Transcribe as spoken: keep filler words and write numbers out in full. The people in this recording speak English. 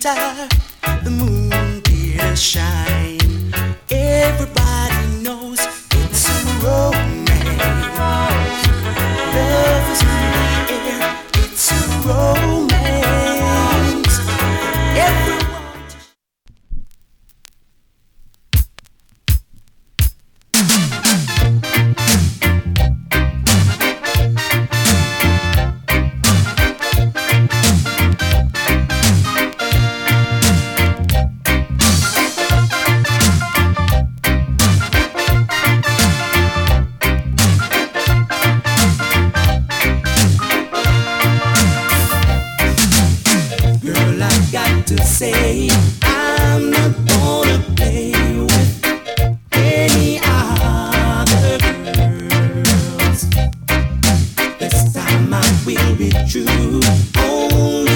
star, the moon did shine. Everybody knows it's a romance. Love is in the air, it's a romance. Everyone. To say I'm not gonna play with any other girls. This time I will be true, only